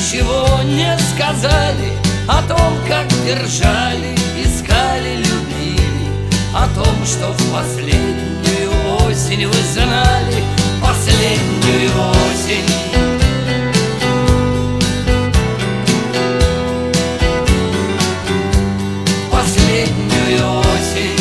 ничего не сказали о том, как держали, искали, любили, о том, что в последнюю осень вы знали, последнюю осень. Последнюю осень.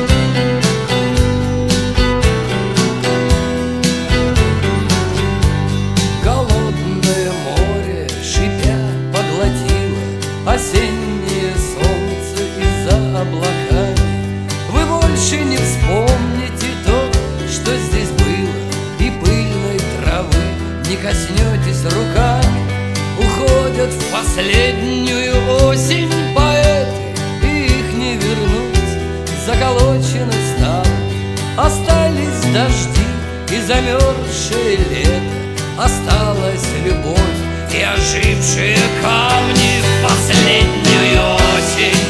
Голодное море, шипя, поглотило осеннее солнце из-за облаками. Вы больше не вспомните то, что здесь было, и пыльной травы не коснетесь руками. Уходят в последнюю осень поэты, и их не вернуть, заколочены стало. Остались дожди и замерзшее лето, осталась любовь и ожившие камни в последнюю осень.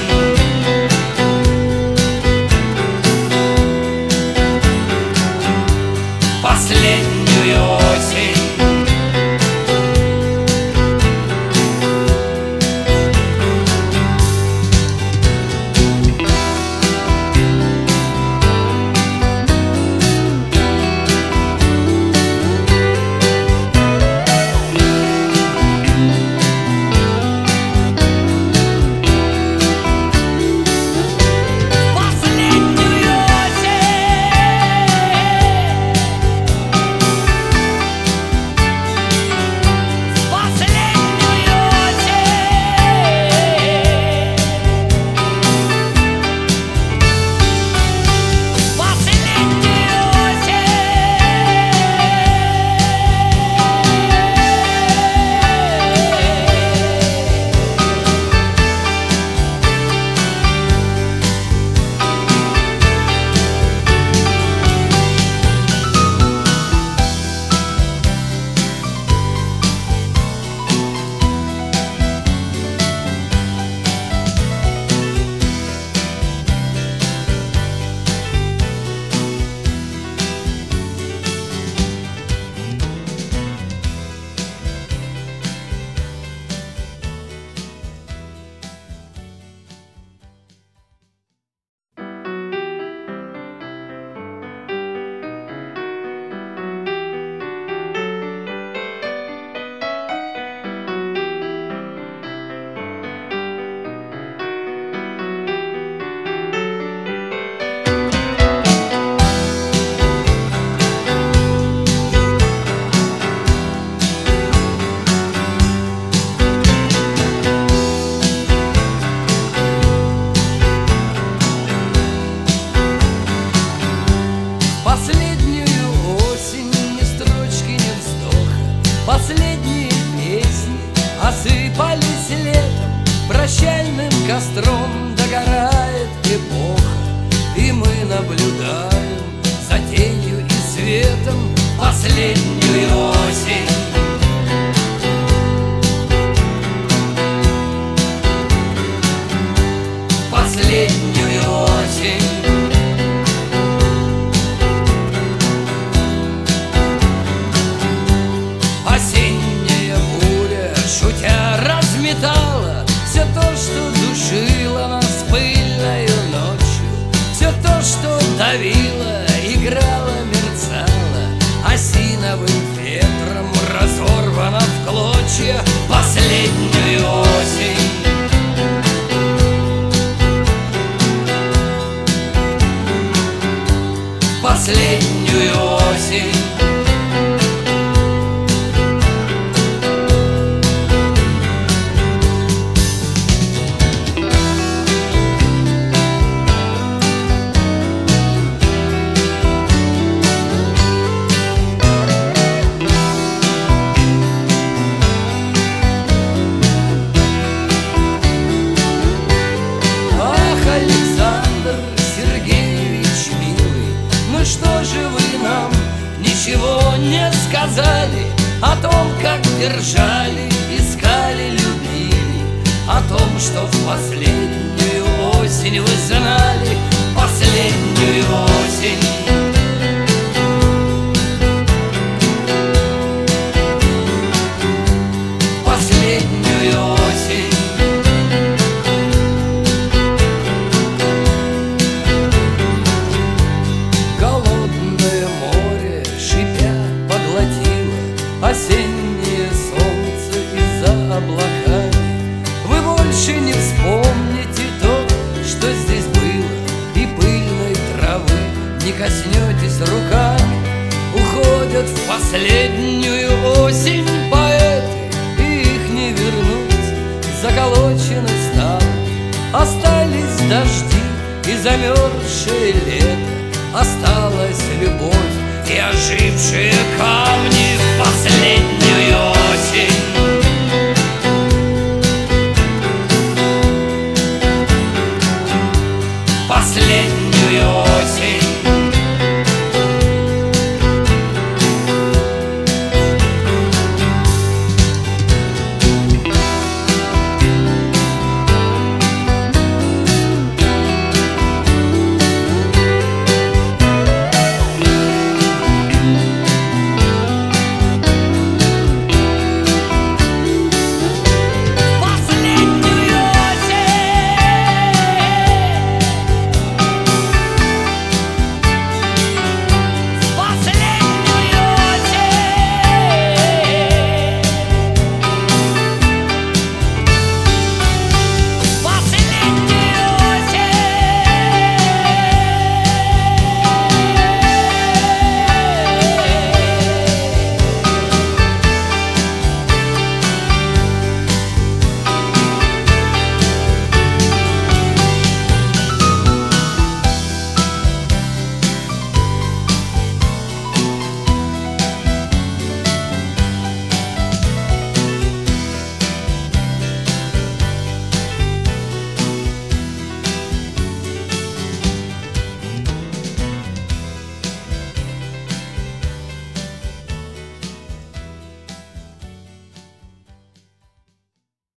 Последнюю осень. Последние песни осыпались летом, прощальным костром догорает эпоха, и мы наблюдаем за тенью и светом последнюю осень. Последнюю осень. Осенняя буря, шутя, разметала все то, что душило нас пыльною ночью, все то, что давило, играло, мерцало, осиновым ветром разорвано в клочья последнюю осень. Последнюю осень. Ах, Александр Сергеевич, милый, ну что же вы нам ничего не сказали о том, как держали, искали, любили, о том, что в последнюю осень вы знали, последнюю осень. Последнюю последнюю осень поэты, и их не вернуть. Заколочены стало, остались дожди и замерзшее лето, осталась любовь и ожившие камни.